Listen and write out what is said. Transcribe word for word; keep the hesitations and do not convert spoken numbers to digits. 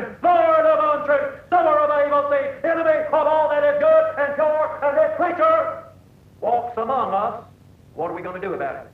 deception, Lord of untruth, sower of evil seed, enemy of all that is good and pure and this creature walks among us. What are we going to do about it?